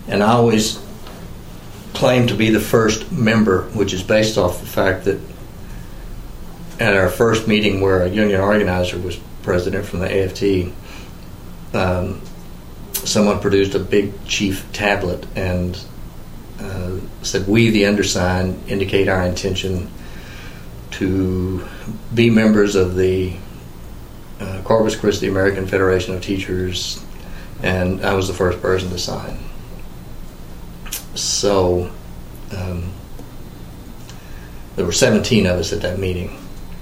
And I always claimed to be the first member, which is based off the fact that at our first meeting where a union organizer was president from the AFT, someone produced a big chief tablet and said, "We, the undersigned, indicate our intention to be members of the Corpus Christi American Federation of Teachers," and I was the first person to sign. So there were 17 of us at that meeting.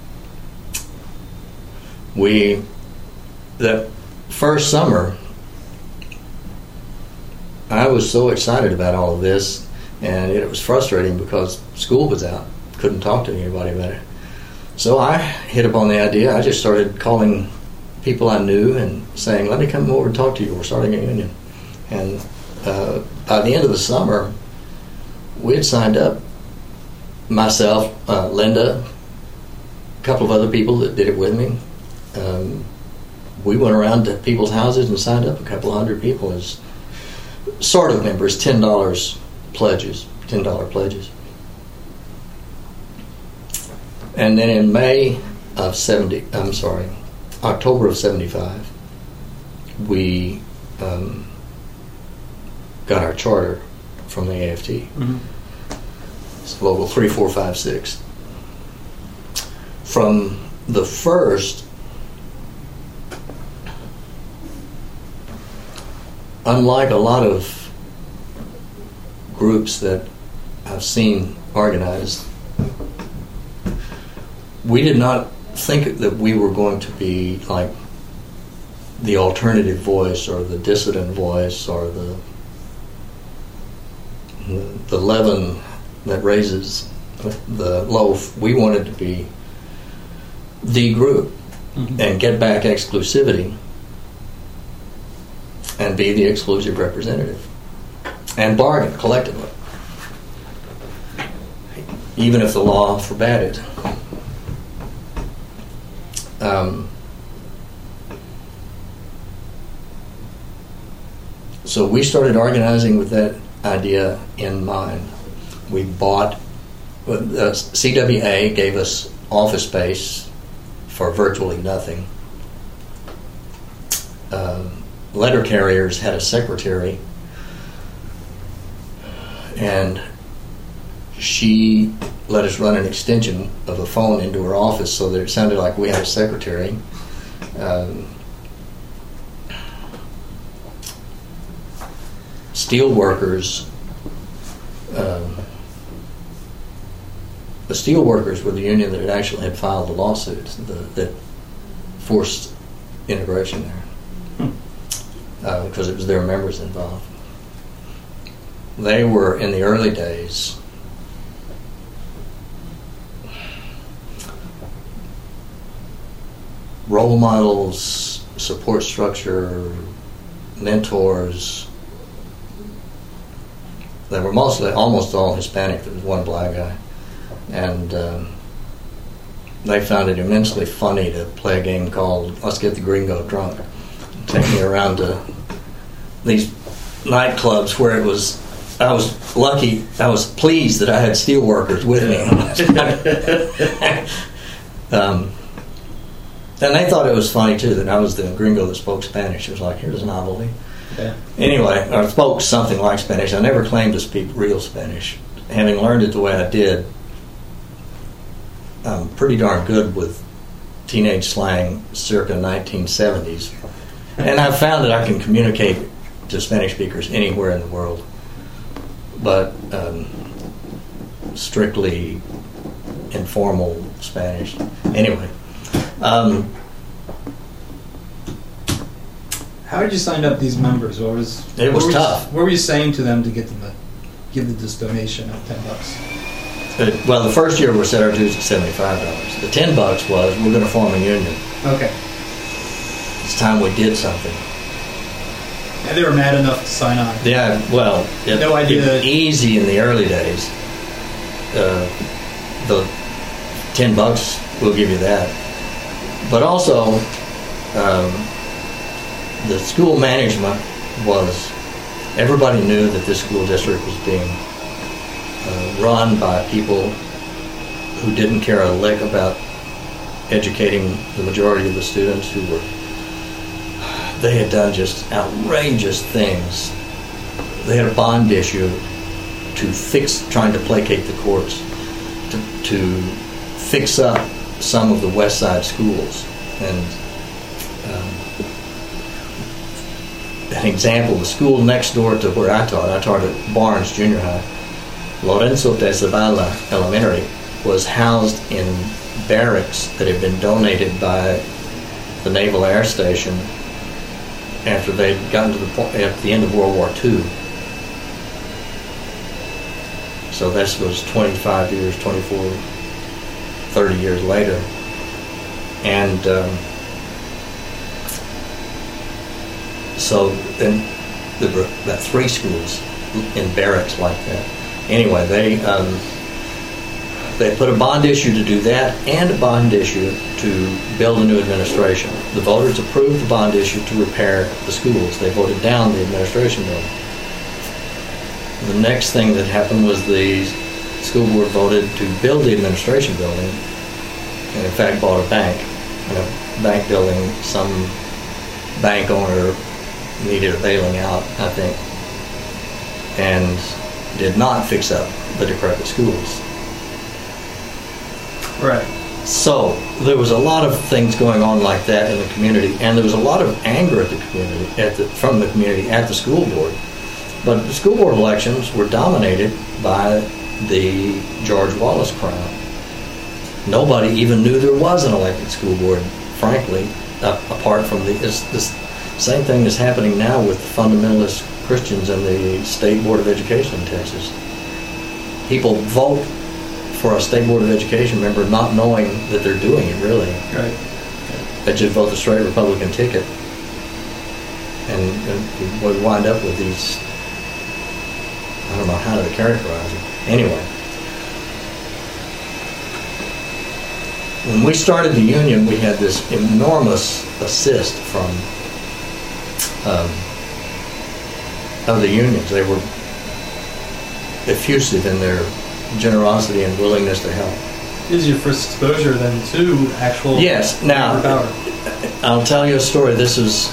That first summer, I was so excited about all of this, and it was frustrating because school was out. Couldn't talk to anybody about it. So I hit upon the idea. I just started calling people I knew and saying, "Let me come over and talk to you. We're starting a union." And by the end of the summer, we had signed up. Myself, Linda, a couple of other people that did it with me. We went around to people's houses and signed up a couple of hundred people as sort of members, $10 pledges. And then in October of 75, we got our charter from the AFT. Mm-hmm. It's Local 3456. From the first, unlike a lot of groups that I've seen organized, we did not think that we were going to be like the alternative voice or the dissident voice or the leaven that raises the loaf. We wanted to be the group, mm-hmm. and get back exclusivity and be the exclusive representative and bargain collectively, even if the law forbade it. So we started organizing with that idea in mind. We bought, CWA gave us office space for virtually nothing. Letter carriers had a secretary, and she let us run an extension of a phone into her office so that it sounded like we had a secretary. Steelworkers, the steelworkers were the union that actually had filed the lawsuit that forced integration there, because it was their members involved. They were, in the early days, role models, support structure, mentors. They were almost all Hispanic. There was one black guy. And they found it immensely funny to play a game called Let's Get the Gringo Drunk. Take me around to these nightclubs where I was lucky, I was pleased that I had steelworkers with me. And they thought it was funny too that I was the gringo that spoke Spanish. It was like, here's a novelty. Yeah. Anyway, I spoke something like Spanish. I never claimed to speak real Spanish. Having learned it the way I did, I'm pretty darn good with teenage slang circa 1970s. And I've found that I can communicate to Spanish speakers anywhere in the world. But strictly informal Spanish. Anyway. How did you sign up these members? It was tough. What were you saying to them to get them to give this donation of $10? Well, the first year we set our dues at $75. The $10 was we're going to form a union. Okay. It's time we did something. And they were mad enough to sign on. Yeah, well, no idea. It was easy in the early days. The $10, we'll give you that. But also, the school management was everybody knew that this school district was being run by people who didn't care a lick about educating the majority of the students they had done just outrageous things. They had a bond issue trying to placate the courts, to fix up some of the West Side schools. And an example, the school next door to where I taught at Barnes Junior High, Lorenzo de Zavala Elementary, was housed in barracks that had been donated by the Naval Air Station after they'd gotten to at the end of World War II. So this was 25 years, 24, 30 years later. And so then there were about 3 schools in barracks like that. Anyway, they put a bond issue to do that and a bond issue to build a new administration. The voters approved the bond issue to repair the schools. They voted down the administration bill. The next thing that happened was the school board voted to build the administration building, and in fact bought a bank. And a bank building, some bank owner needed a bailing out, I think, and did not fix up the decrepit schools. Right. So there was a lot of things going on like that in the community, and there was a lot of anger at the community, from the community at the school board. But the school board elections were dominated by the George Wallace crowd. Nobody even knew there was an elected school board, frankly, apart from this same thing is happening now with fundamentalist Christians in the State Board of Education in Texas. People vote for a State Board of Education member not knowing that they're doing it, really. Right. They just vote the straight Republican ticket. And we wind up with these, I don't know how to characterize it. Anyway. When we started the union, we had this enormous assist from other unions. They were effusive in their generosity and willingness to help. This is your first exposure then to actual yes. Now, power. I'll tell you a story. This is,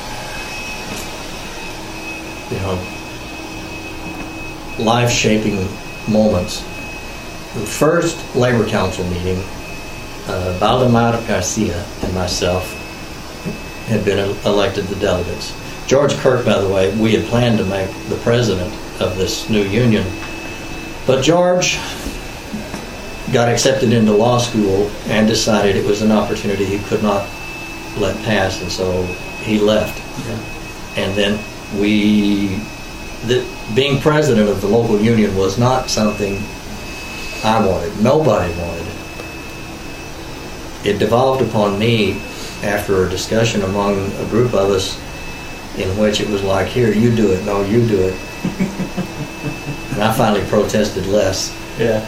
life-shaping moments. The first Labor Council meeting, Valdemar Garcia and myself had been elected the delegates. George Kirk, by the way, we had planned to make the president of this new union, but George got accepted into law school and decided it was an opportunity he could not let pass, and so he left. Yeah. And then being president of the local union was not something I wanted. Nobody wanted it. It devolved upon me after a discussion among a group of us in which it was like, here, you do it, no, you do it. And I finally protested less. Yeah.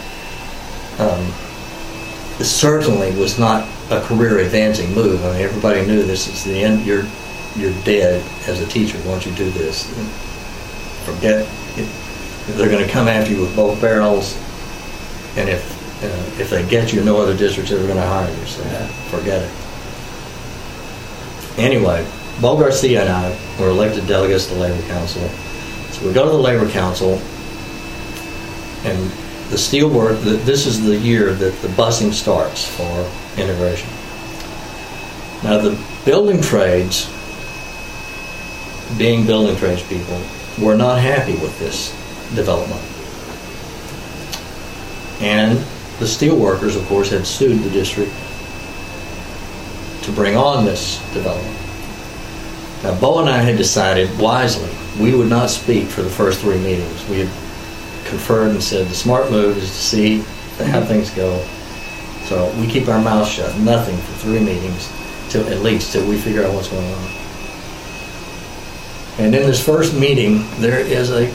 It certainly was not a career advancing move. I mean, everybody knew this is the end. You're dead as a teacher once you do this. Forget it. They're going to come after you with both barrels, and if they get you, no other district's ever going to hire you. So forget it. Anyway, Bo Garcia and I were elected delegates to the Labor Council. So we go to the Labor Council, and the steelwork, this is the year that the busing starts for integration. Now the building trades, being building trades people, were not happy with this development. And the steelworkers, of course, had sued the district to bring on this development. Now, Bo and I had decided wisely we would not speak for the first 3 meetings. We had conferred and said the smart move is to see how things go. So we keep our mouths shut, nothing for 3 meetings, till we figure out what's going on. And in this first meeting, there is a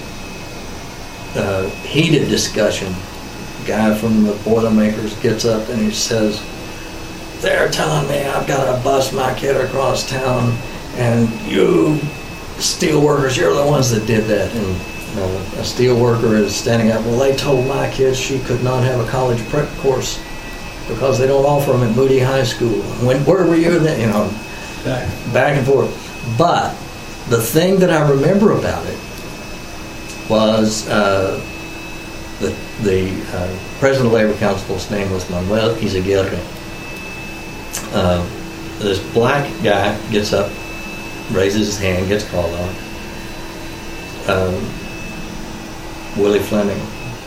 heated discussion. A guy from the Boilermakers gets up and he says, "They're telling me I've got to bus my kid across town, and you steel workers, you're the ones that did that. And a steel worker is standing up, well, they told my kids she could not have a college prep course because they don't offer them at Moody High School. Where were you then? Back and forth. But the thing that I remember about it was the president of the Labor Council's name was Manuel Izaguirre. This black guy gets up, raises his hand, gets called on. Willie Fleming.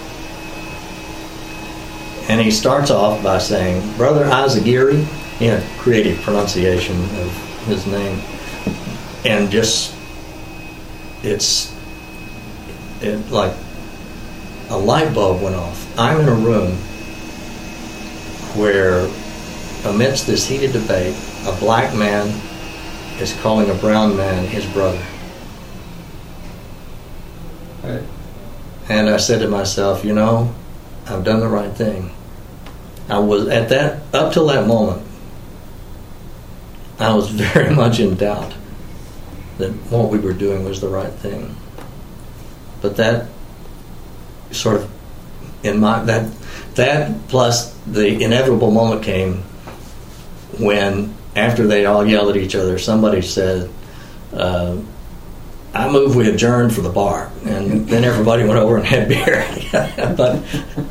And he starts off by saying, Brother Izaguirre, he had creative pronunciation of his name, and just, it like a light bulb went off. I'm in a room where, amidst this heated debate, a black man is calling a brown man his brother. Right. And I said to myself, I've done the right thing. I was up till that moment, I was very much in doubt that what we were doing was the right thing. But that sort of, that plus the inevitable moment came when, after they all yelled at each other, somebody said, I move we adjourn for the bar. And then everybody went over and had beer. But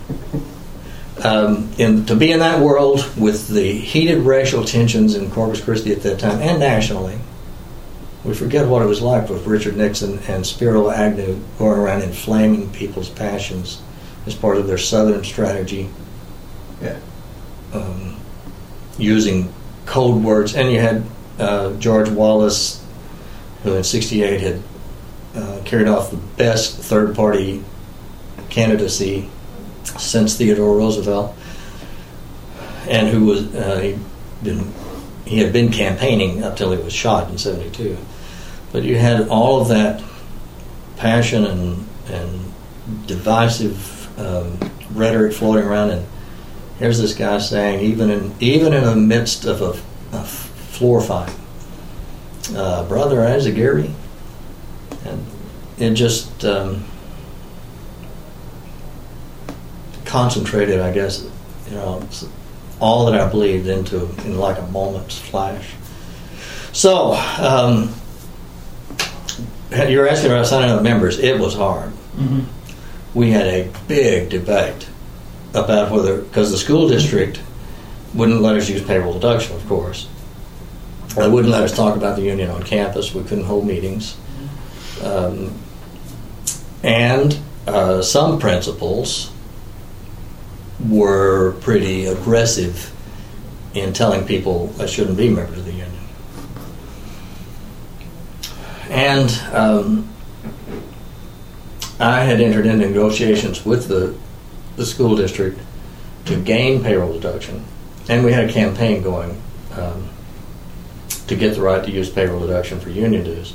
to be in that world with the heated racial tensions in Corpus Christi at that time, and nationally, we forget what it was like with Richard Nixon and Spiro Agnew going around inflaming people's passions as part of their Southern strategy. Yeah. Using code words. And you had George Wallace, who in '68 had carried off the best third-party candidacy since Theodore Roosevelt, and who was he had been campaigning up till he was shot in '72. But you had all of that passion and divisive rhetoric floating around, and here's this guy saying, even in the midst of a floor fight, Brother Izaguirre, and it just concentrated, I guess, all that I believed in like a moment's flash. So, you were asking about signing up members. It was hard. Mm-hmm. We had a big debate about whether, because the school district wouldn't let us use payroll deduction, of course. They wouldn't let us talk about the union on campus. We couldn't hold meetings. And some principals were pretty aggressive in telling people they shouldn't be members of the union. And I had entered into negotiations with the school district to gain payroll deduction. And we had a campaign going to get the right to use payroll deduction for union dues.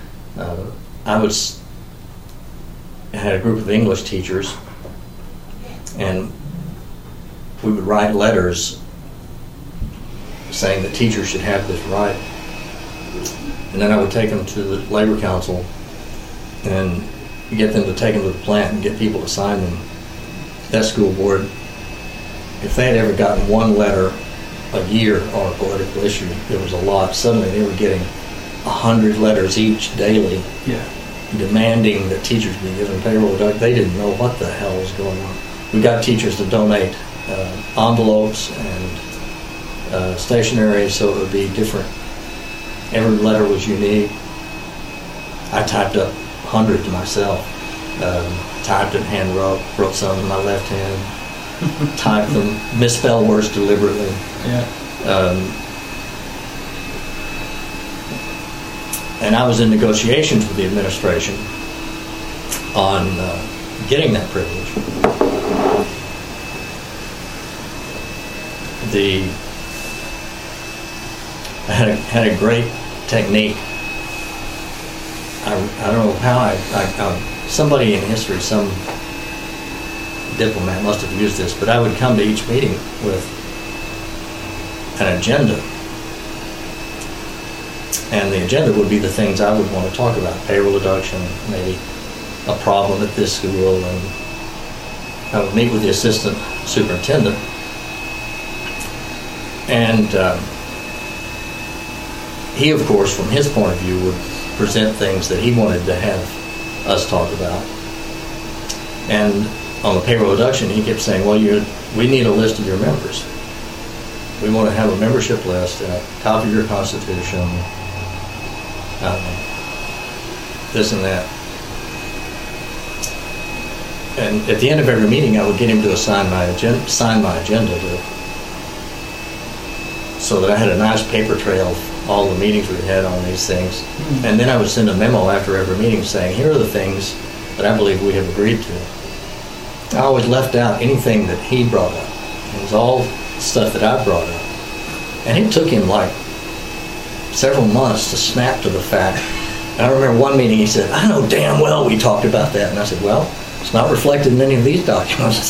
I had a group of English teachers, and we would write letters saying that teachers should have this right. And then I would take them to the Labor Council and get them to take them to the plant and get people to sign them. That school board, if they had ever gotten one letter a year on a political issue, it was a lot. Suddenly they were getting 100 letters each daily, demanding that teachers be given payroll deduction. They didn't know what the hell was going on. We got teachers to donate envelopes and stationery so it would be different. Every letter was unique. I typed up hundreds myself. Typed and hand wrote some in my left hand. Typed them, misspelled words deliberately. And I was in negotiations with the administration on getting that privilege. I had a great technique. I don't know how somebody in history, some diplomat must have used this, but I would come to each meeting with an agenda. And the agenda would be the things I would want to talk about: payroll deduction, maybe a problem at this school, and I would meet with the assistant superintendent. And he, of course, from his point of view, would present things that he wanted to have us talk about. And on the payroll deduction, he kept saying, well, we need a list of your members. We want to have a membership list and a copy of your constitution, this and that. And at the end of every meeting, I would get him to sign my agenda so that I had a nice paper trail of all the meetings we had on these things. Mm-hmm. And then I would send a memo after every meeting saying, here are the things that I believe we have agreed to. I always left out anything that he brought up. It was all stuff that I brought up. And it took him like several months to snap to the fact. And I remember one meeting he said, I know damn well we talked about that. And I said, well, it's not reflected in any of these documents.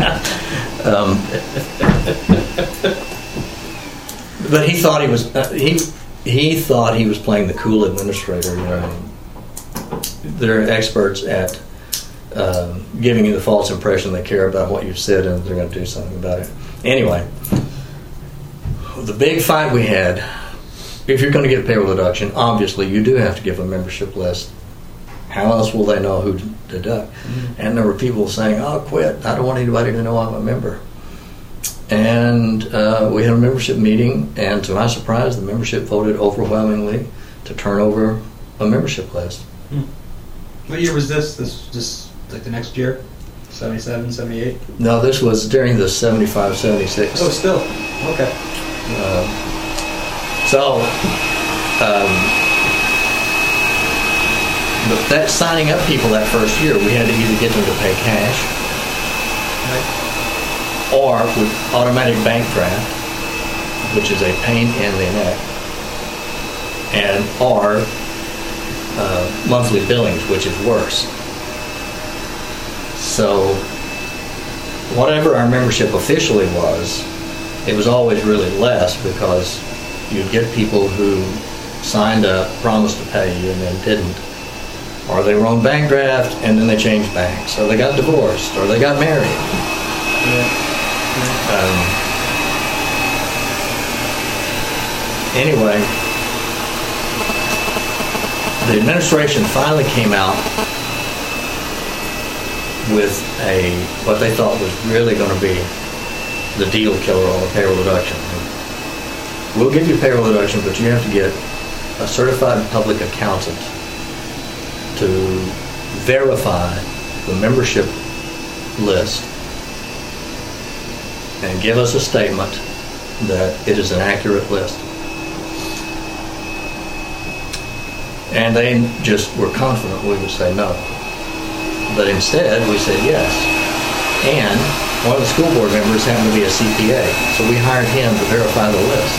But he thought he was he thought he was playing the cool administrator. You know, they're experts at giving you the false impression they care about what you've said and they're going to do something about it. Anyway, the big fight we had: if you're going to get payroll deduction, obviously you do have to give a membership list. How else will they know who to deduct? Mm-hmm. And there were people saying, "Oh, quit! I don't want anybody to know I'm a member." And we had a membership meeting, and to my surprise, the membership voted overwhelmingly to turn over a membership list. What year was this? This was just like the next year? 77, 78? No, this was during the 75, 76. Oh, still? Okay. But that signing up people that first year, we had to either get them to pay cash, Right. or with automatic bank draft, which is a pain in the neck, or monthly billings, which is worse. So whatever our membership officially was, it was always really less, because you'd get people who signed up, promised to pay you, and then didn't. Or they were on bank draft and then they changed banks, or they got divorced, or they got married. Anyway, the administration finally came out with what they thought was really going to be the deal killer on the payroll deduction. We'll give you payroll deduction, but you have to get a certified public accountant to verify the membership list and give us a statement that it is an accurate list. And they just were confident we would say no. But instead, we said yes. And one of the school board members happened to be a CPA, so we hired him to verify the list,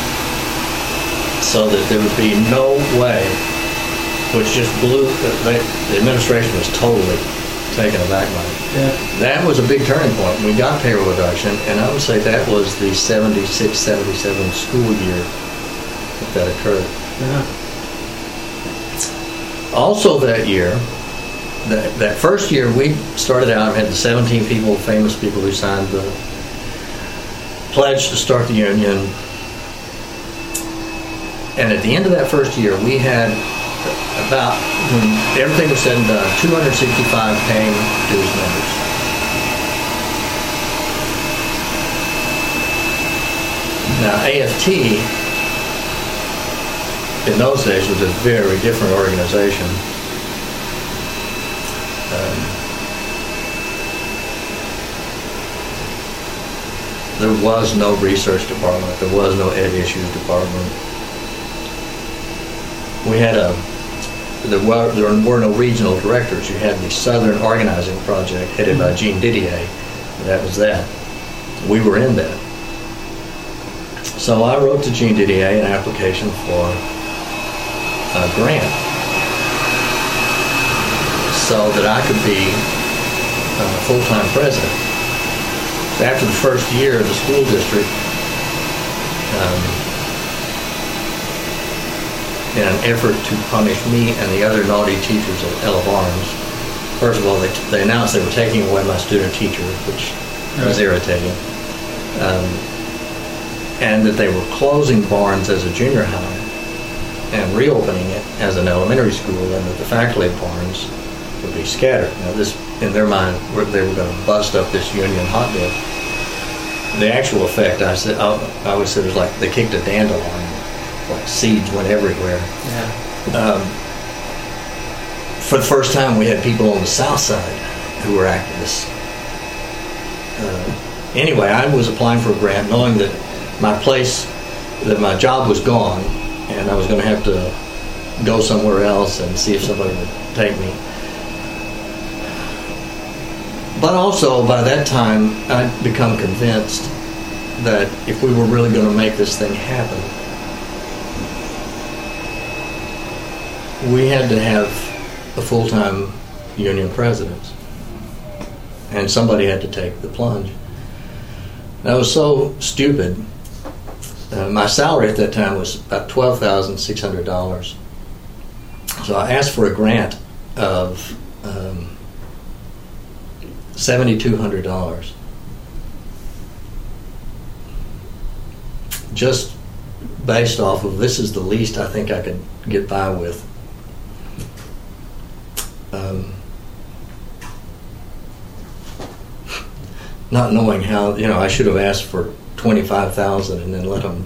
so that there would be no way, which just blew, the administration was totally taken aback by it. Yeah. That was a big turning point. We got payroll reduction, and I would say that was the 76, 77 school year that occurred. Yeah. Also that year, that first year, we started out and had the 17 people, famous people who signed the pledge to start the union. And at the end of that first year, we had about, when everything was said and done, 265 paying dues members. Now, AFT, in those days, was a very different organization. There was no research department. There was no ed issues department. There were no regional directors. You had the Southern Organizing Project headed by Gene Didier. That was that. We were in that. So I wrote to Gene Didier an application for a grant so that I could be a full-time president. So after the first year of the school district, in an effort to punish me and the other naughty teachers at Ella Barnes. First of all, they announced they were taking away my student teacher, which was irritating, and that they were closing Barnes as a junior high and reopening it as an elementary school, and that the faculty at Barnes would be scattered. Now, this, in their mind, they were going to bust up this union hotbed. The actual effect, I always said, it was like they kicked a dandelion, like seeds went everywhere. Yeah. For the first time, we had people on the south side who were activists. Anyway, I was applying for a grant, knowing that my job was gone, and I was going to have to go somewhere else and see if somebody would take me. But also, by that time, I'd become convinced that if we were really going to make this thing happen, we had to have a full-time union president, and somebody had to take the plunge. That was so stupid. My salary at that time was about $12,600. So I asked for a grant of $7,200. Just based off of, this is the least I think I could get by with. Not knowing how, I should have asked for $25,000 and then let them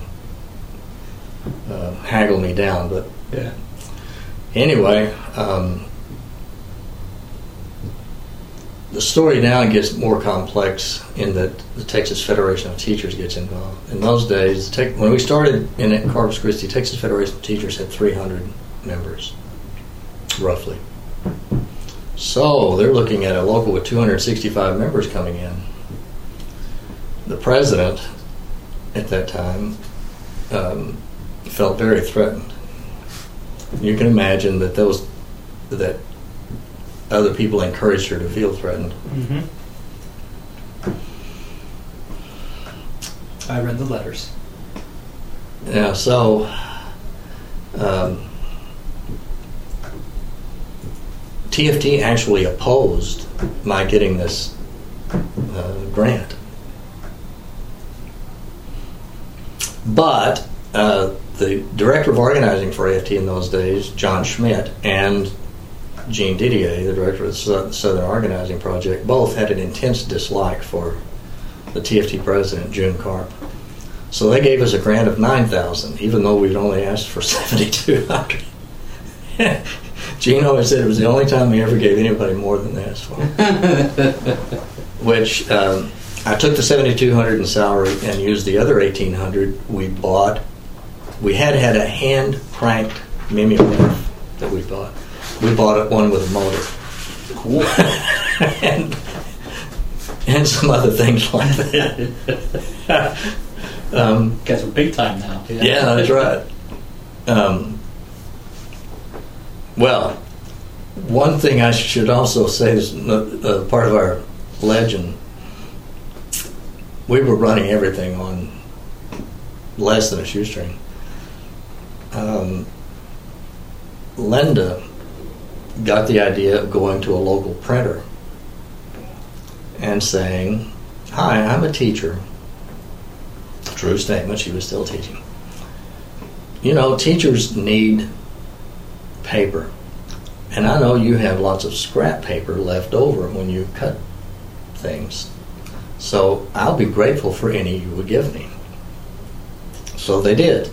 haggle me down. But Yeah. anyway, the story now gets more complex in that the Texas Federation of Teachers gets involved. In those days, when we started in Corpus Christi, Texas Federation of Teachers had 300 members, roughly. So they're looking at a local with 265 members coming in. The president at that time felt very threatened. You can imagine that that other people encouraged her to feel threatened. Mm-hmm. I read the letters. Yeah, so TFT actually opposed my getting this grant. But the director of organizing for AFT in those days, John Schmidt, and Gene Didier, the director of the Southern Organizing Project, both had an intense dislike for the TFT president, June Karp. So they gave us a grant of $9,000, even though we'd only asked for $7,200. Gene always said it was the only time he ever gave anybody more than they asked for. Which I took the $7,200 in salary and used the other $1,800 we bought. We had a hand-cranked mimeograph that we bought. We bought one with a motor. Cool. and some other things like that. Guys are big time now. Yeah, that's right. Well, one thing I should also say is part of our legend. We were running everything on less than a shoestring. Linda got the idea of going to a local printer and saying, "Hi, I'm a teacher." True statement, she was still teaching. Teachers need paper. And I know you have lots of scrap paper left over when you cut things. So I'll be grateful for any you would give me. So they did.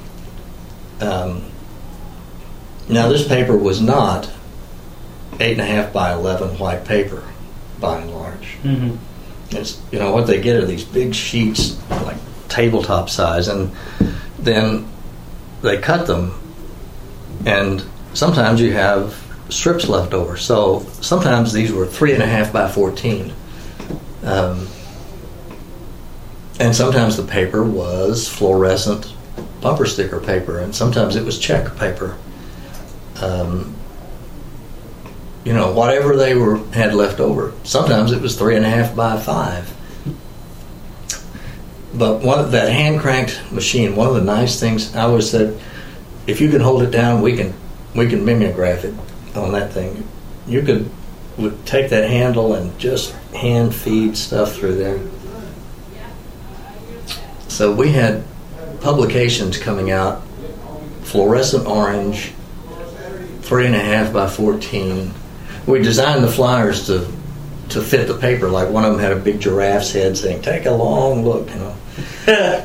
Now this paper was not 8.5 by 11 white paper, by and large. Mm-hmm. It's, what they get are these big sheets, like tabletop size, and then they cut them, and sometimes you have strips left over. So sometimes these were 3.5 by 14. And sometimes the paper was fluorescent bumper sticker paper, and sometimes it was check paper. Whatever they had left over. Sometimes it was 3.5 by 5. But that hand-cranked machine, one of the nice things I always said, if you can hold it down, we can mimeograph it on that thing. You would take that handle and just hand feed stuff through there. So we had publications coming out, fluorescent orange, 3.5 by 14. We designed the flyers to fit the paper. Like one of them had a big giraffe's head saying, "Take a long look," you know.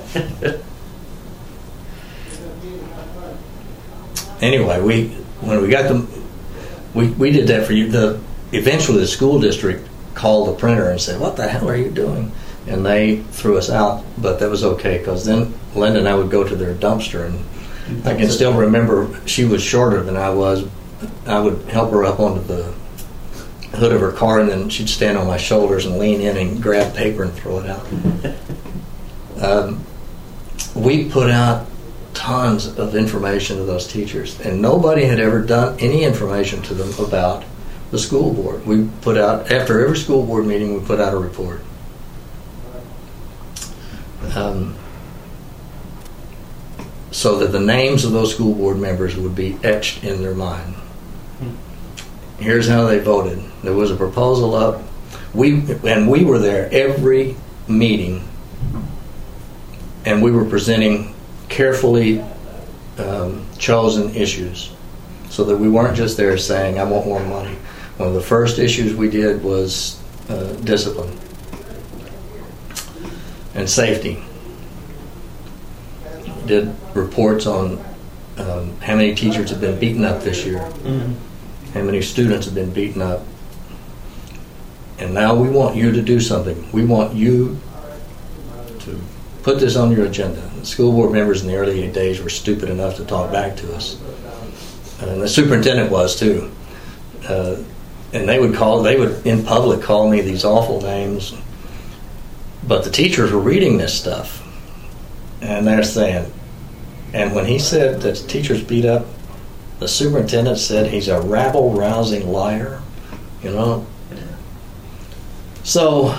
Anyway, when we got them, we did that for you. Eventually the school district called the printer and said, "What the hell are you doing?" And they threw us out, but that was okay, because then Linda and I would go to their dumpster, and I can still remember she was shorter than I was. I would help her up onto the hood of her car, and then she'd stand on my shoulders and lean in and grab paper and throw it out. We put out tons of information to those teachers, and nobody had ever done any information to them about the school board. We put out, after every school board meeting, we put out a report. So that the names of those school board members would be etched in their mind. Here's how they voted. There was a proposal up. We were there every meeting, and we were presenting carefully chosen issues, so that we weren't just there saying, "I want more money." One of the first issues we did was discipline and safety. Did reports on how many teachers have been beaten up this year, how many students have been beaten up. And now we want you to do something. We want you to put this on your agenda. The school board members in the early days were stupid enough to talk back to us. And the superintendent was too. And they would in public call me these awful names. But the teachers were reading this stuff. And they're saying, and when he said that teachers beat up, the superintendent said he's a rabble-rousing liar, you know. So,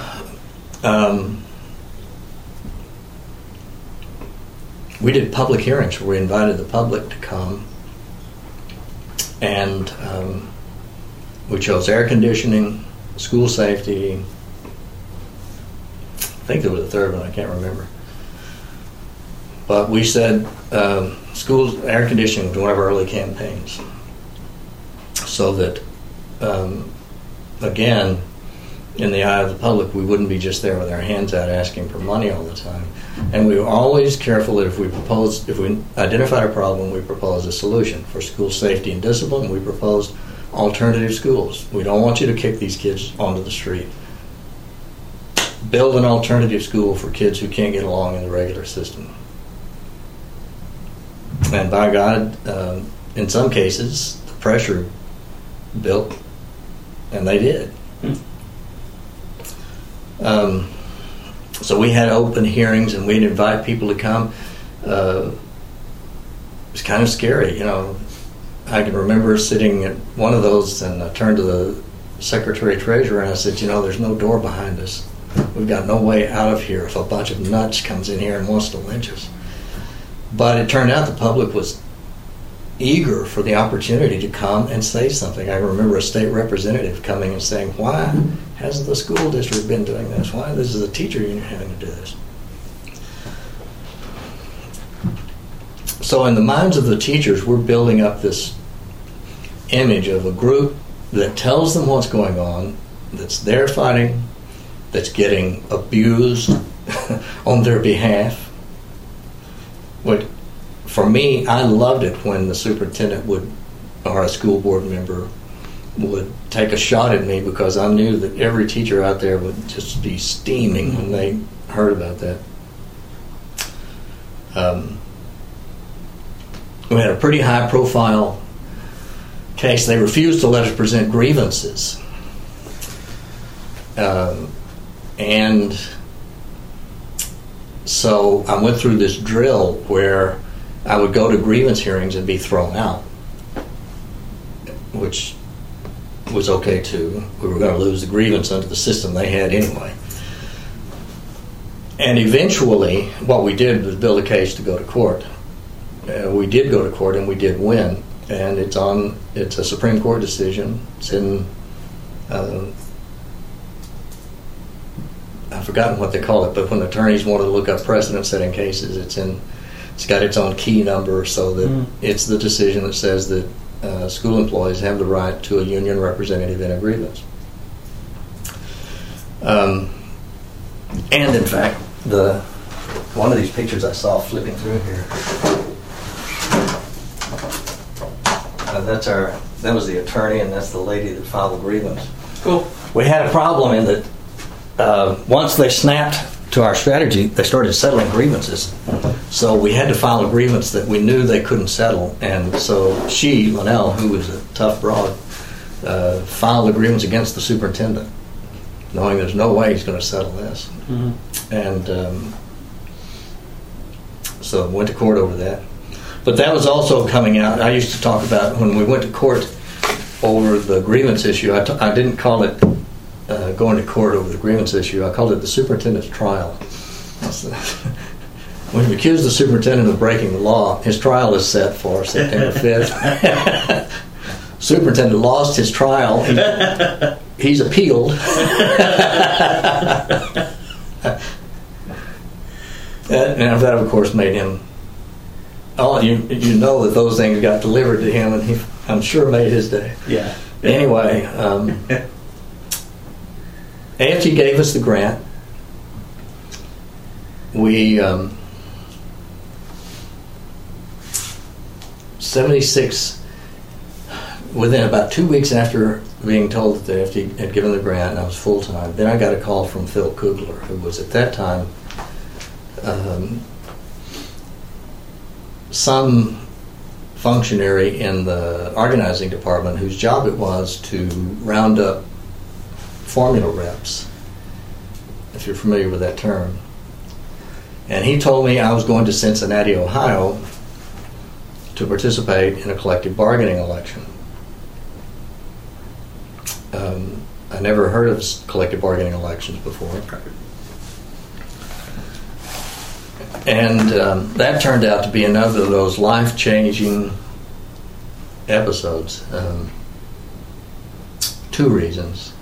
we did public hearings where we invited the public to come, and we chose air conditioning, school safety. I think there was a third one, I can't remember. But we said schools air conditioning was one of our early campaigns, so that again, in the eye of the public, we wouldn't be just there with our hands out asking for money all the time. And we were always careful that if we identified a problem, we proposed a solution. For school safety and discipline, we proposed alternative schools. We don't want you to kick these kids onto the street. Build an alternative school for kids who can't get along in the regular system. And by God, in some cases, the pressure built, and they did. So we had open hearings, and we'd invite people to come. It was kind of scary, you know. I can remember sitting at one of those, and I turned to the secretary-treasurer, and I said, "You know, there's no door behind us. We've got no way out of here if a bunch of nuts comes in here and wants to lynch us." But it turned out the public was eager for the opportunity to come and say something. I remember a state representative coming and saying, "Why hasn't the school district been doing this? Why this is a teacher union having to do this?" So in the minds of the teachers, we're building up this image of a group that tells them what's going on, that's there fighting, that's getting abused on their behalf. For me, I loved it when the superintendent or a school board member would take a shot at me, because I knew that every teacher out there would just be steaming when they heard about that. We had a pretty high-profile case. They refused to let us present grievances. And so I went through this drill where I would go to grievance hearings and be thrown out, which was okay too. We were going to lose the grievance under the system they had anyway. And eventually, what we did was build a case to go to court. we did go to court and we did win. And it's a Supreme Court decision. It's in, I've forgotten what they call it, but when attorneys want to look up precedent-setting cases, it's got its own key number, so that it's the decision that says that school employees have the right to a union representative in a grievance. And in fact, one of these pictures I saw flipping through here. That was the attorney, and that's the lady that filed the grievance. Cool. We had a problem in that once they snapped to our strategy, they started settling grievances. So we had to file a grievance that we knew they couldn't settle. And so Linnell, who was a tough broad, filed a grievance against the superintendent, knowing there's no way he's going to settle this. Mm-hmm. And so went to court over that. But that was also coming out. I used to talk about when we went to court over the grievance issue. I didn't call it going to court over the grievance issue. I called it the superintendent's trial. When you accuse the superintendent of breaking the law, his trial is set for September 5th. Superintendent lost his trial. He's appealed. And that, of course, made him... you know that those things got delivered to him, and he, I'm sure, made his day. Yeah. Anyway, AFT gave us the grant. We 76. Within about 2 weeks after being told that the AFT had given the grant, and I was full time, then I got a call from Phil Kugler, who was at that time some functionary in the organizing department whose job it was to round up formula reps, if you're familiar with that term. And he told me I was going to Cincinnati, Ohio to participate in a collective bargaining election. I never heard of collective bargaining elections before. And that turned out to be another of those life-changing episodes. 2 reasons.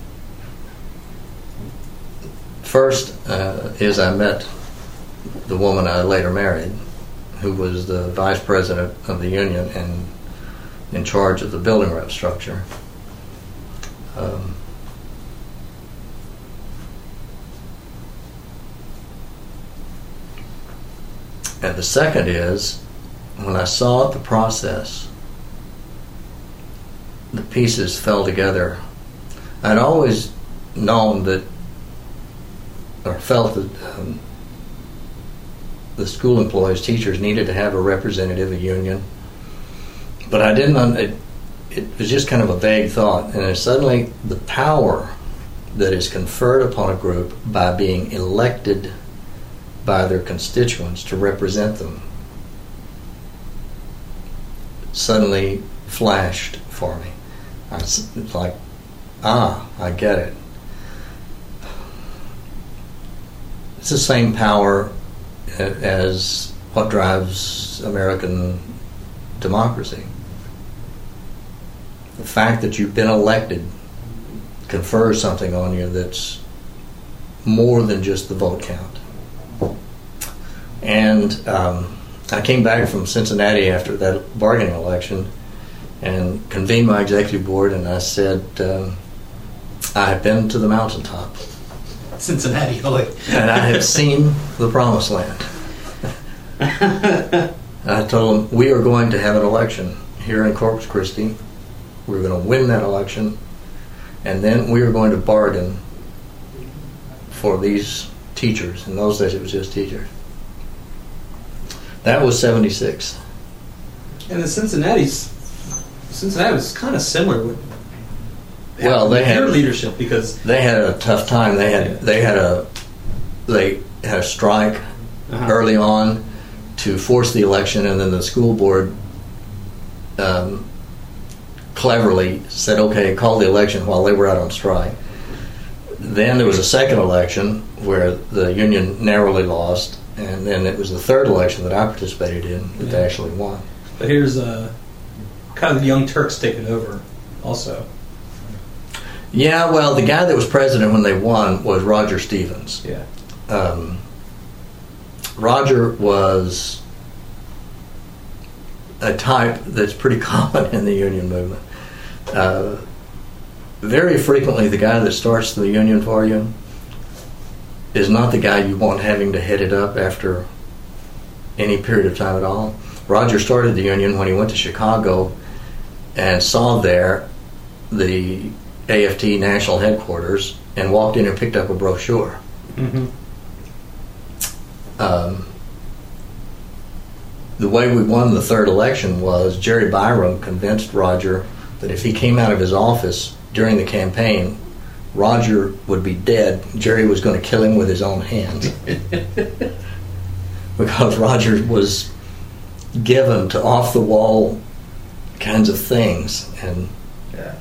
First is I met the woman I later married, who was the vice president of the union and in charge of the building rep structure. And the second is, when I saw the process, the pieces fell together. I'd always known that, or felt that the school employees, teachers, needed to have a representative, a union. But I didn't, it was just kind of a vague thought. And then suddenly the power that is conferred upon a group by being elected by their constituents to represent them suddenly flashed for me. It's like, I get it. It's the same power as what drives American democracy. The fact that you've been elected confers something on you that's more than just the vote count. And I came back from Cincinnati after that bargaining election and convened my executive board, and I said, I have been to the mountaintop. Cincinnati, holy. And I have seen the promised land. I told them, we are going to have an election here in Corpus Christi. We're going to win that election, and then we are going to bargain for these teachers. In those days, it was just teachers. That was 76. And the Cincinnati was kind of similar with they had your leadership, because they had a tough time. They had a strike early on to force the election, and then the school board cleverly said, "Okay, call the election," while they were out on strike. Then there was a second election where the union narrowly lost, And then it was the third election that I participated in that they actually won. But here's kind of the Young Turks taking over also. Yeah, well, the guy that was president when they won was Roger Stevens. Yeah. Roger was a type that's pretty common in the union movement. Very frequently, the guy that starts the union for you is not the guy you want having to head it up after any period of time at all. Roger started the union when he went to Chicago and saw there the AFT national headquarters and walked in and picked up a brochure. Mm-hmm. The way we won the third election was Jerry Byram convinced Roger that if he came out of his office during the campaign, Roger would be dead. Jerry was going to kill him with his own hands. Because Roger was given to off-the-wall kinds of things. And Yeah.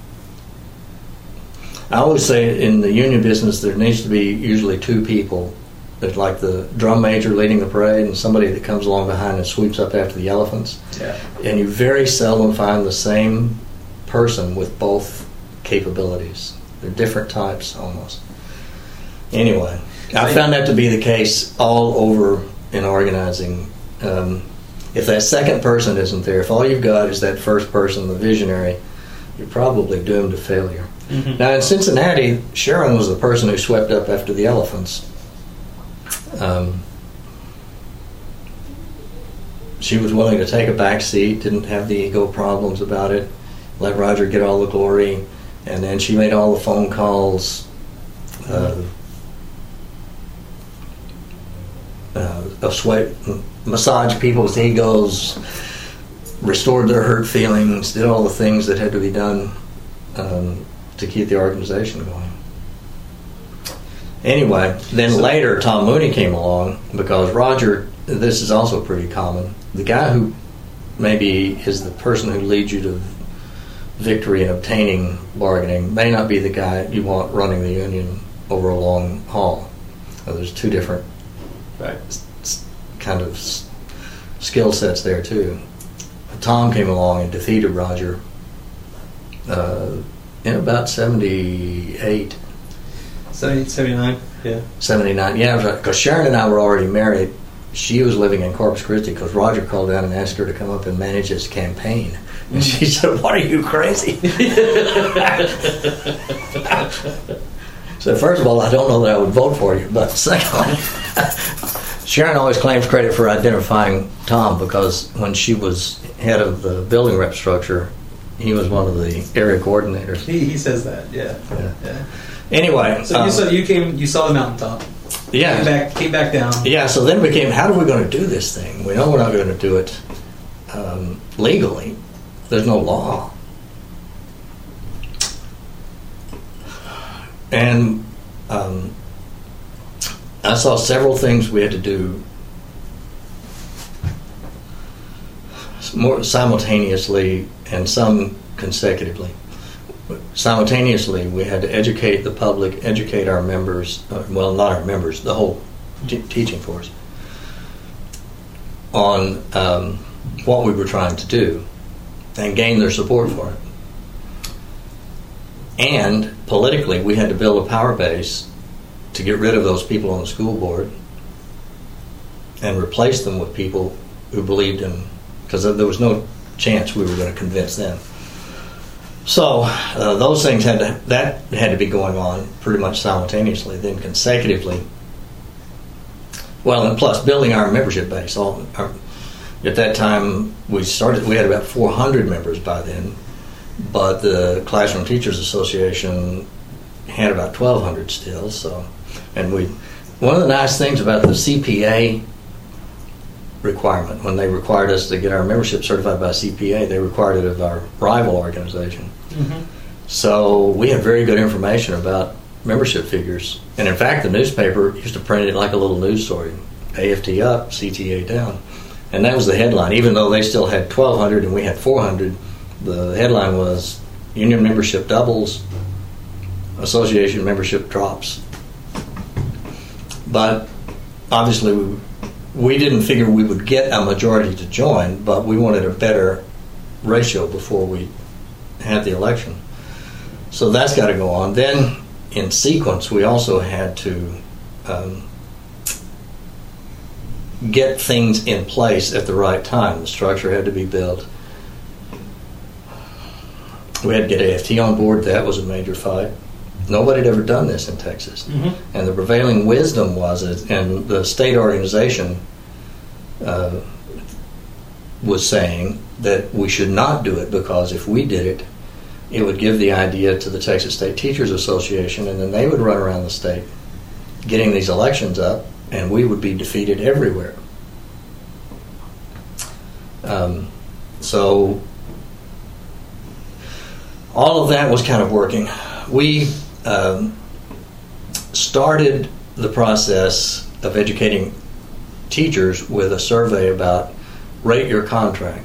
I always say in the union business there needs to be usually two people. There's like the drum major leading the parade and somebody that comes along behind and sweeps up after the elephants. Yeah. And you very seldom find the same person with both capabilities. They're different types almost. Anyway, I found that to be the case all over in organizing. If that second person isn't there, if all you've got is that first person, the visionary, you're probably doomed to failure. Mm-hmm. Now in Cincinnati, Sharon was the person who swept up after the elephants. She was willing to take a back seat, didn't have the ego problems about it, let Roger get all the glory, and then she made all the phone calls, massaged people's egos, restored their hurt feelings, did all the things that had to be done to keep the organization going. Anyway, then later Tom Mooney came along because Roger, this is also pretty common, the guy who maybe is the person who leads you to victory in obtaining bargaining may not be the guy you want running the union over a long haul. There's two different kind of skill sets there too. Tom came along and defeated Roger in about 78. 79, yeah. 79, yeah, because Sharon and I were already married. She was living in Corpus Christi because Roger called down and asked her to come up and manage his campaign. And she said, "What, are you crazy?" So first of all, I don't know that I would vote for you, but secondly, Sharon always claims credit for identifying Tom because when she was head of the building rep structure, he was one of the area coordinators. He says that, yeah. Anyway, so you saw the mountaintop. Yeah. Came back down. Yeah. So then it became, how are we going to do this thing? We know we're not going to do it legally. There's no law. And I saw several things we had to do more simultaneously and some consecutively. Simultaneously, we had to educate the public, educate our members, well, not our members, the whole teaching force, on what we were trying to do and gain their support for it. And politically, we had to build a power base to get rid of those people on the school board and replace them with people who believed in, because there was no chance we were going to convince them. So those things had to be going on pretty much simultaneously, then consecutively. Well, and plus building our membership base. At that time, we had about 400 members by then, but the Classroom Teachers Association had about 1,200 still. So, and one of the nice things about the CPA requirement, when they required us to get our membership certified by CPA, they required it of our rival organization. Mm-hmm. So we had very good information about membership figures. And in fact, the newspaper used to print it like a little news story. AFT up, CTA down. And that was the headline. Even though they still had 1,200 and we had 400, the headline was union membership doubles, association membership drops. But obviously we didn't figure we would get a majority to join, but we wanted a better ratio before we had the election. So that's got to go on. Then, in sequence, we also had to get things in place at the right time. The structure had to be built. We had to get AFT on board. That was a major fight. Nobody had ever done this in Texas. Mm-hmm. And the prevailing wisdom was, and the state organization was saying that we should not do it, because if we did it, it would give the idea to the Texas State Teachers Association, and then they would run around the state getting these elections up, and we would be defeated everywhere. So all of that was kind of working. We started the process of educating teachers with a survey about rate your contract.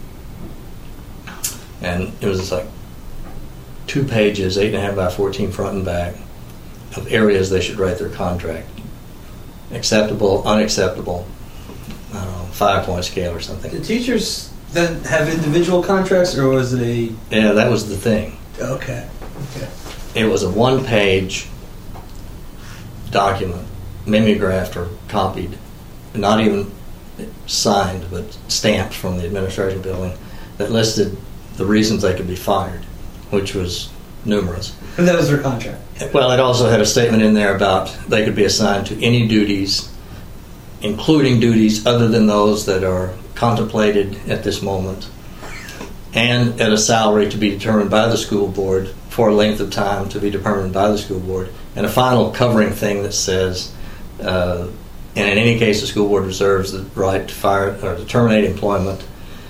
And it was like 2 pages, 8.5 by 14 front and back, of areas they should rate their contract. Acceptable, unacceptable, I don't know, 5-point scale or something. Did teachers then have individual contracts, or was it a... Yeah, that was the thing. Okay. It was a 1-page document, mimeographed or copied, not even signed, but stamped from the administration building, that listed the reasons they could be fired, which was numerous. And that was their contract? Well, it also had a statement in there about they could be assigned to any duties, including duties other than those that are contemplated at this moment, and at a salary to be determined by the school board for a length of time to be determined by the school board, and a final covering thing that says, and in any case the school board reserves the right to fire or to terminate employment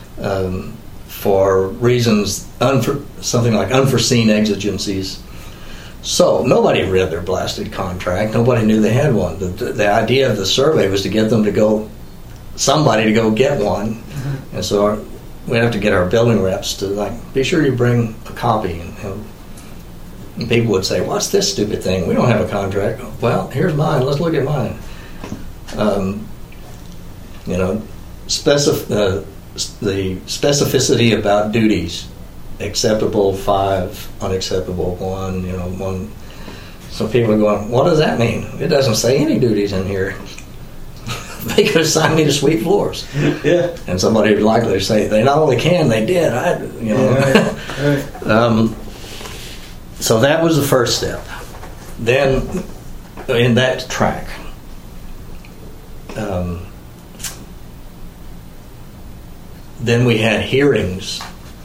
for reasons, something like unforeseen exigencies. So nobody read their blasted contract. Nobody knew they had one. The idea of the survey was to get them to go, somebody to go get one. Mm-hmm. And so we'd have to get our building reps to be sure you bring a copy. And people would say, what's this stupid thing? We don't have a contract. Well, here's mine. Let's look at mine. The specificity about duties. Acceptable 5, unacceptable 1, 1. So people are going, what does that mean? It doesn't say any duties in here. They could assign me to sweep floors. Yeah. And somebody would likely say, they not only can, they did. Right. So that was the first step. Then, in that track, then we had hearings.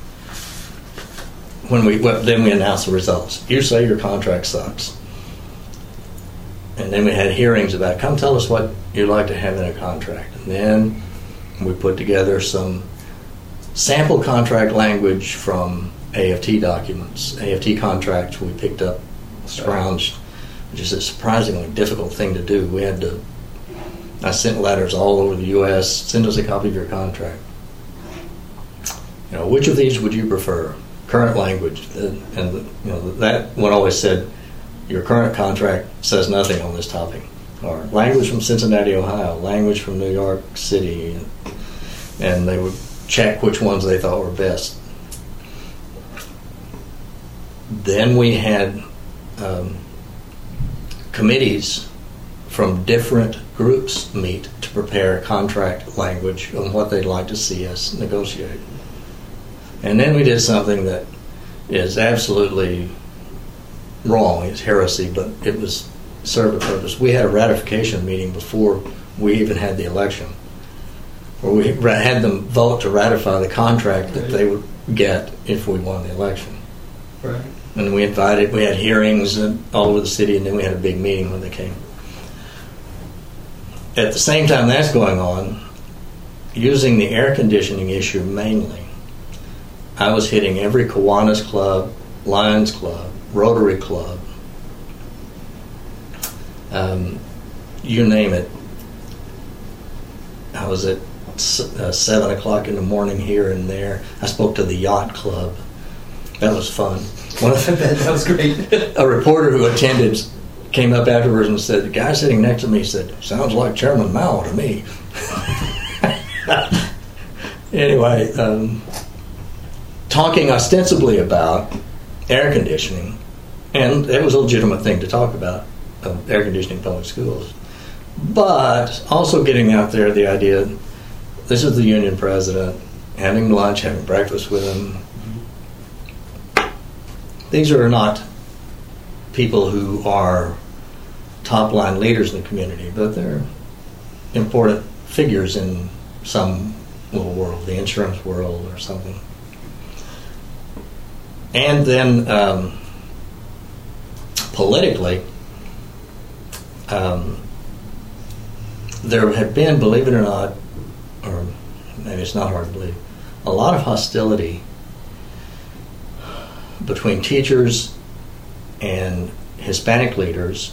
Then we announced the results. You say your contract sucks. And then we had hearings about, come tell us what you'd like to have in a contract. And then we put together some sample contract language from AFT documents, AFT contracts we picked up, scrounged, which is a surprisingly difficult thing to do. I sent letters all over the U.S., send us a copy of your contract. Which of these would you prefer? Current language, that one always said, your current contract says nothing on this topic. Or language from Cincinnati, Ohio, language from New York City, and they would check which ones they thought were best. Then we had committees from different groups meet to prepare contract language on what they'd like to see us negotiate. And then we did something that is absolutely wrong. It's heresy, but it served a purpose. We had a ratification meeting before we even had the election, where we had them vote to ratify the contract that they would get if we won the election. Right. And we had hearings all over the city, and then we had a big meeting when they came. At the same time that's going on, using the air conditioning issue mainly, I was hitting every Kiwanis Club, Lions Club, Rotary Club, you name it. I was at 7 o'clock in the morning here and there. I spoke to the Yacht Club. That was fun. That was great. A reporter who attended came up afterwards and said, the guy sitting next to me said, sounds like Chairman Mao to me. Anyway, talking ostensibly about air conditioning, and it was a legitimate thing to talk about, air conditioning public schools, but also getting out there the idea, this is the union president, having lunch, having breakfast with him. These are not people who are top-line leaders in the community, but they're important figures in some little world, the insurance world or something. And then politically, there had been, believe it or not, or maybe it's not hard to believe, a lot of hostility between teachers and Hispanic leaders,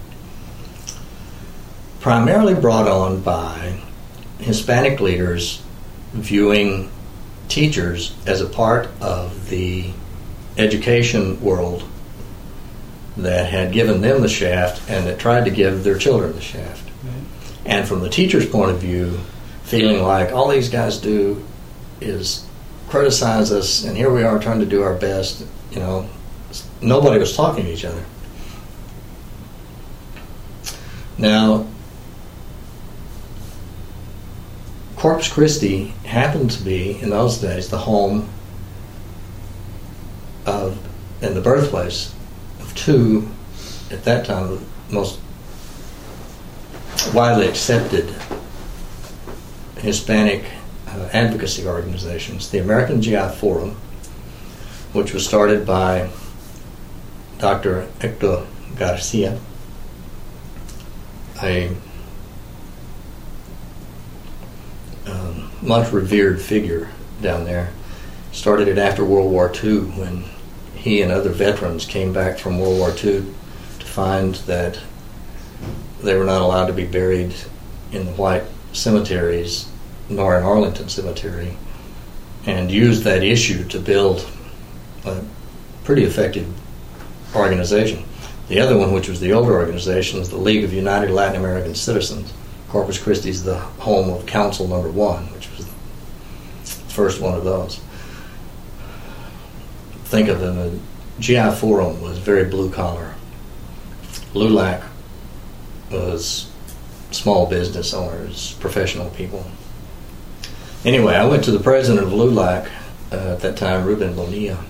primarily brought on by Hispanic leaders viewing teachers as a part of the education world that had given them the shaft and that tried to give their children the shaft. Right. And from the teacher's point of view, feeling like all these guys do is criticize us, and here we are trying to do our best. You know, nobody was talking to each other. Now, Corpus Christi happened to be, in those days, the home of, and the birthplace of two, at that time, the most widely accepted Hispanic advocacy organizations, the American GI Forum, which was started by Dr. Hector Garcia, a much revered figure down there. Started it after World War II, when he and other veterans came back from World War II to find that they were not allowed to be buried in the white cemeteries, nor in Arlington Cemetery, and used that issue to build a pretty effective organization. The other one, which was the older organization, is the League of United Latin American Citizens. Corpus Christi is the home of Council Number 1, which was the first one of those. Think of them, the GI Forum was very blue-collar. LULAC was small business owners, professional people. Anyway, I went to the president of LULAC at that time, Ruben Bonilla.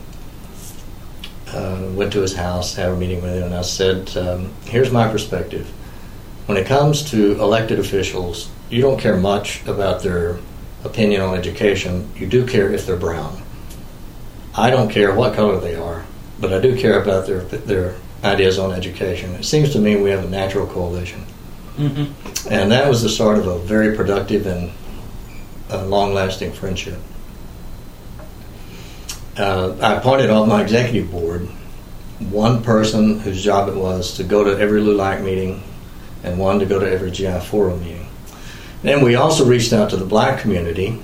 Went to his house, had a meeting with him, and I said, here's my perspective. When it comes to elected officials, you don't care much about their opinion on education. You do care if they're brown. I don't care what color they are, but I do care about their ideas on education. It seems to me we have a natural coalition. Mm-hmm. And that was the start of a very productive and long-lasting friendship. I appointed on my executive board one person whose job it was to go to every LULAC meeting and one to go to every GI Forum meeting. Then we also reached out to the black community.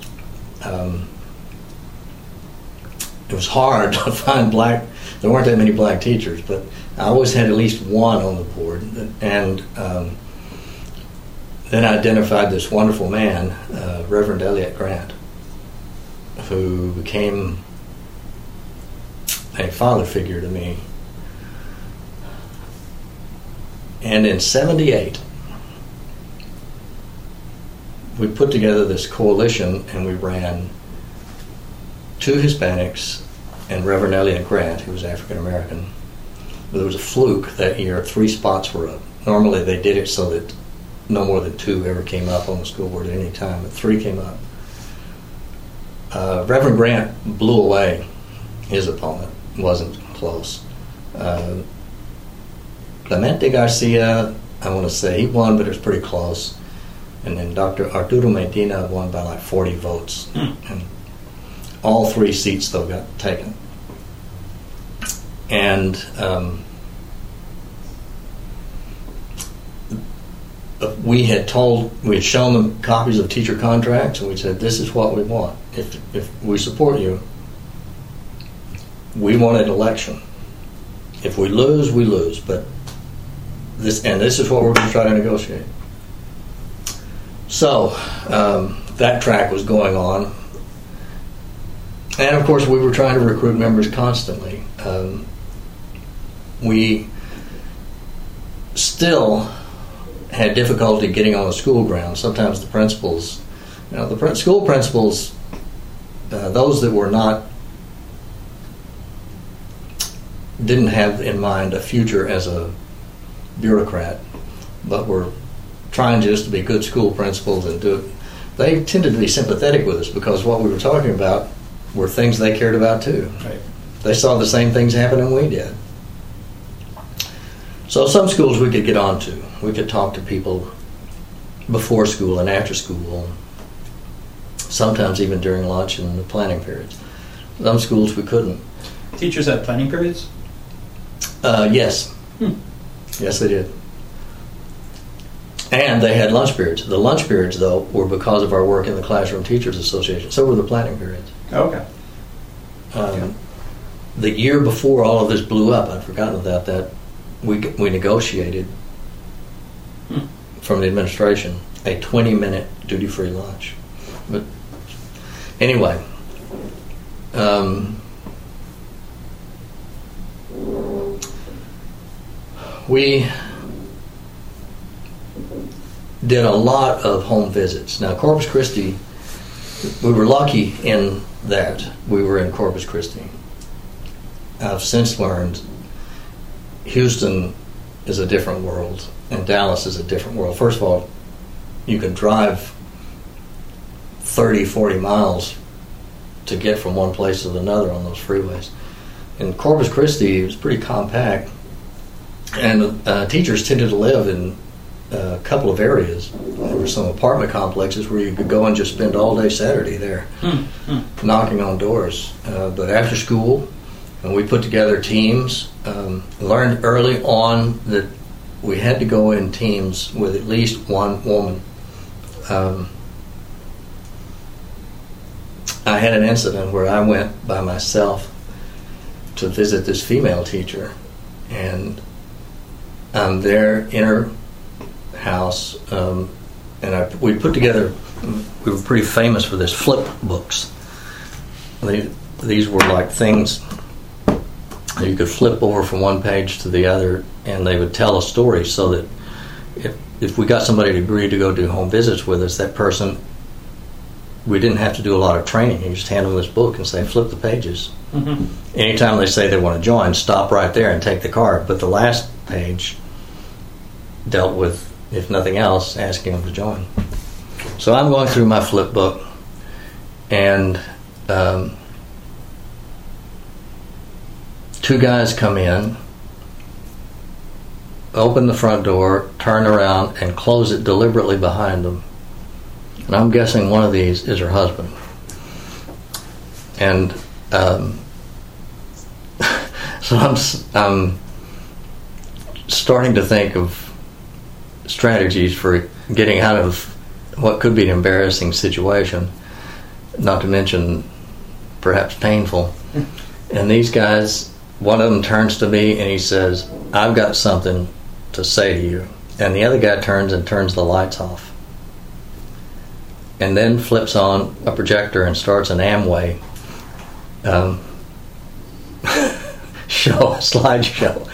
It was hard to find black, there weren't that many black teachers, but I always had at least one on the board. And then I identified this wonderful man, Reverend Elliott Grant, who became a father figure to me. And in '78, we put together this coalition and we ran two Hispanics and Reverend Elliott Grant, who was African American. There was a fluke that year, 3 spots were up. Normally they did it so that no more than 2 ever came up on the school board at any time, but 3 came up. Reverend Grant blew away his opponent. Wasn't close. Clemente Garcia, I want to say he won, but it was pretty close. And then Dr. Arturo Medina won by like 40 votes. And all 3 seats, though, got taken. And we had shown them copies of teacher contracts, and we said, this is what we want. If we support you, we want an election. If we lose, we lose. But this is what we're going to try to negotiate. So that track was going on. And of course, we were trying to recruit members constantly. We still had difficulty getting on the school grounds. Sometimes the principals, the school principals, those that were not, didn't have in mind a future as a bureaucrat, but were trying just to be good school principals and do it. They tended to be sympathetic with us because what we were talking about were things they cared about too. Right. They saw the same things happening we did. So some schools we could get on to. We could talk to people before school and after school, sometimes even during lunch and the planning periods. Some schools we couldn't. Teachers had planning periods? Yes. Yes, they did. And they had lunch periods. The lunch periods, though, were because of our work in the Classroom Teachers Association. So were the planning periods. Okay. The year before all of this blew up, I'd forgotten about that, we negotiated from the administration a 20-minute duty-free lunch. But anyway, we did a lot of home visits. Now, Corpus Christi, we were lucky in that we were in Corpus Christi. I've since learned Houston is a different world and Dallas is a different world. First of all, you can drive 30, 40 miles to get from one place to another on those freeways. In Corpus Christi, it was pretty compact, and teachers tended to live in a couple of areas. There were some apartment complexes where you could go and just spend all day Saturday there, knocking on doors. But after school, and we put together teams, learned early on that we had to go in teams with at least one woman. I had an incident where I went by myself to visit this female teacher, and I'm there in her house, and we put together, we were pretty famous for this, flip books. These were like things you could flip over from one page to the other, and they would tell a story, so that if we got somebody to agree to go do home visits with us, that person, we didn't have to do a lot of training. You just hand them this book and say, flip the pages. Anytime they say they want to join, stop right there and take the card. But the last page dealt with, if nothing else, asking them to join. So I'm going through my flip book, and two guys come in, open the front door, turn around, and close it deliberately behind them. And I'm guessing one of these is her husband. And so I'm starting to think of strategies for getting out of what could be an embarrassing situation, not to mention perhaps painful. And these guys, one of them turns to me and he says, "I've got something to say to you." And the other guy turns and turns the lights off, and then flips on a projector and starts an Amway slideshow.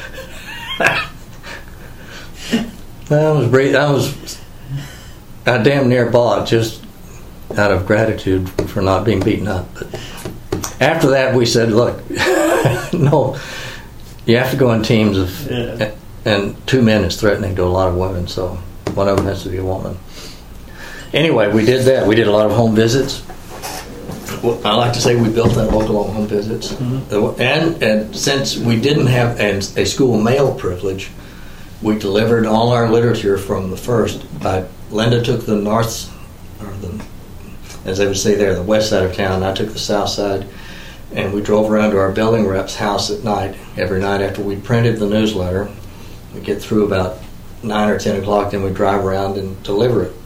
I damn near bought, just out of gratitude for not being beaten up. But after that, we said, "Look, no, you have to go in teams of," and two men is threatening to a lot of women, so one of them has to be a woman. Anyway, we did that. We did a lot of home visits. I like to say we built that local home visits. And since we didn't have a school mail privilege, we delivered all our literature from the first. Linda took the north, or the, as they would say there, the west side of town. I took the south side, and we drove around to our building rep's house at night. Every night after we printed the newsletter, we'd get through about 9 or 10 o'clock, then we'd drive around and deliver it.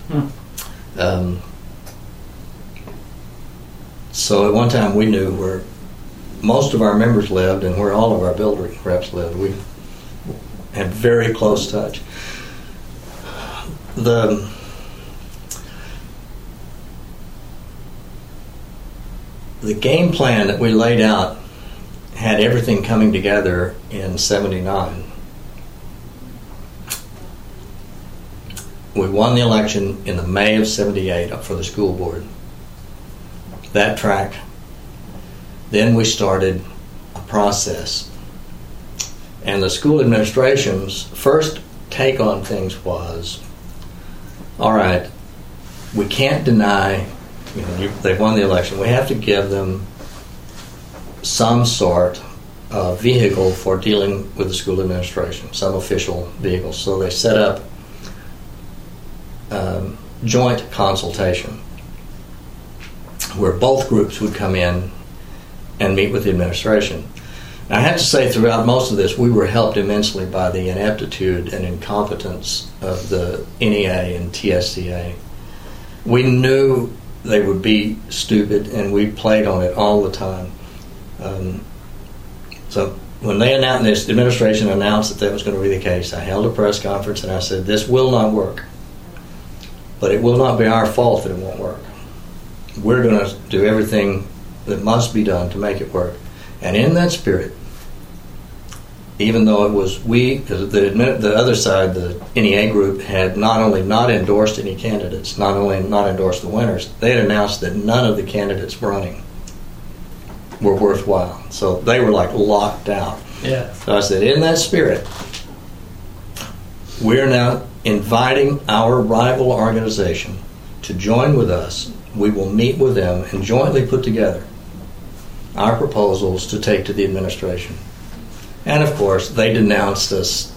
So at one time we knew where most of our members lived and where all of our building reps lived. We had very close touch. The the game plan that we laid out had everything coming together in 79. We won the election in the May of 78 up for the school board. That tracked. Then we started a process. And the school administration's first take on things was, all right, we can't deny, they won the election. We have to give them some sort of vehicle for dealing with the school administration, some official vehicle. So they set up joint consultation where both groups would come in and meet with the administration. Now, I have to say, throughout most of this, we were helped immensely by the ineptitude and incompetence of the NEA and TSCA. We knew they would be stupid, and we played on it all the time. So when they announced this, the administration announced that was going to be the case, I held a press conference and I said, this will not work. But it will not be our fault that it won't work. We're going to do everything that must be done to make it work. And in that spirit, even though it was because the other side, the NEA group, had not only not endorsed any candidates, not only not endorsed the winners, they had announced that none of the candidates running were worthwhile. So they were like locked out. Yeah. So I said, in that spirit, we're now inviting our rival organization to join with us. We will meet with them and jointly put together our proposals to take to the administration. And of course, they denounced us,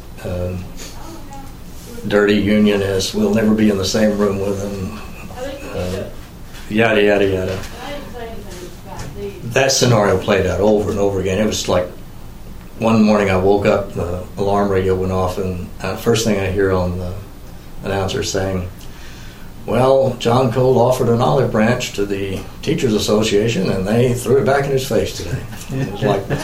dirty unionists, we'll never be in the same room with them, yada, yada, yada. That scenario played out over and over again. It was like one morning I woke up, the alarm radio went off, and first thing I hear on the announcer saying, well, John Cole offered an olive branch to the Teachers Association, and they threw it back in his face today. It was like,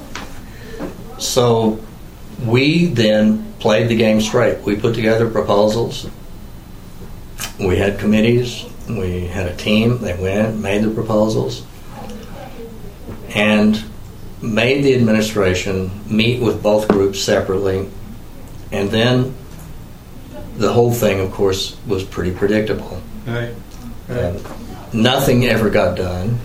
so we then played the game straight. We put together proposals. We had committees. We had a team. They went, made the proposals, and made the administration meet with both groups separately. And then the whole thing, of course, was pretty predictable. Right. Nothing ever got done.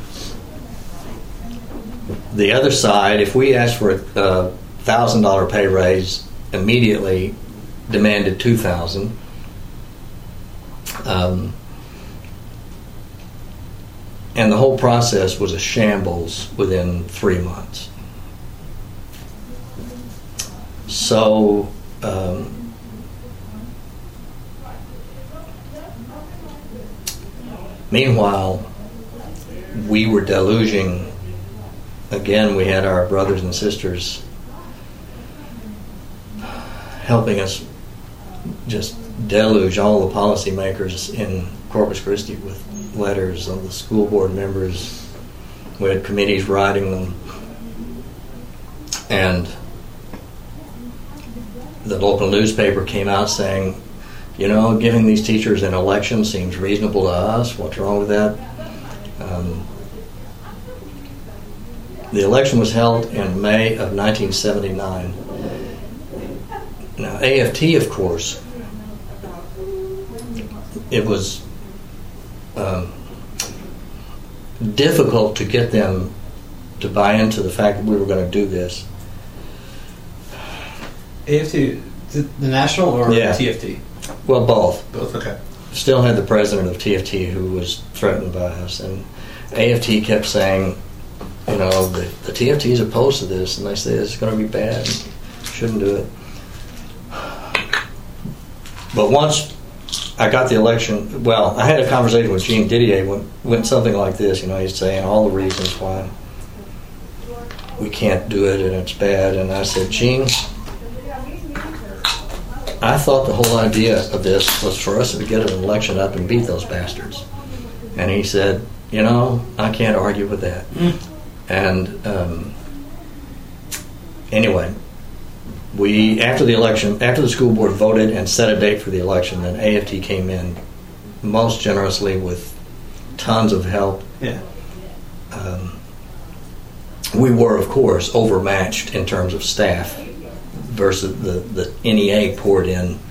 The other side, if we asked for a $1,000 pay raise, immediately demanded $2,000. And the whole process was a shambles within 3 months. So meanwhile, we were deluging. Again, we had our brothers and sisters helping us just deluge all the policymakers in Corpus Christi with letters of the school board members. We had committees writing them. And the local newspaper came out saying, giving these teachers an election seems reasonable to us. What's wrong with that? The election was held in May of 1979. Now, AFT, of course, it was difficult to get them to buy into the fact that we were going to do this. AFT, the national or Yeah. TFT? Well, both. Both, okay. Still had the president of TFT who was threatened by us, and AFT kept saying, the TFT is opposed to this, and they say it's going to be bad, shouldn't do it. But once I got the election, I had a conversation with Gene Didier, went something like this, he's saying all the reasons why we can't do it and it's bad, and I said, Gene, I thought the whole idea of this was for us to get an election up and beat those bastards. And he said, I can't argue with that. And anyway, after the school board voted and set a date for the election, then AFT came in most generously with tons of help. Yeah. we were, of course, overmatched in terms of staff versus the NEA poured in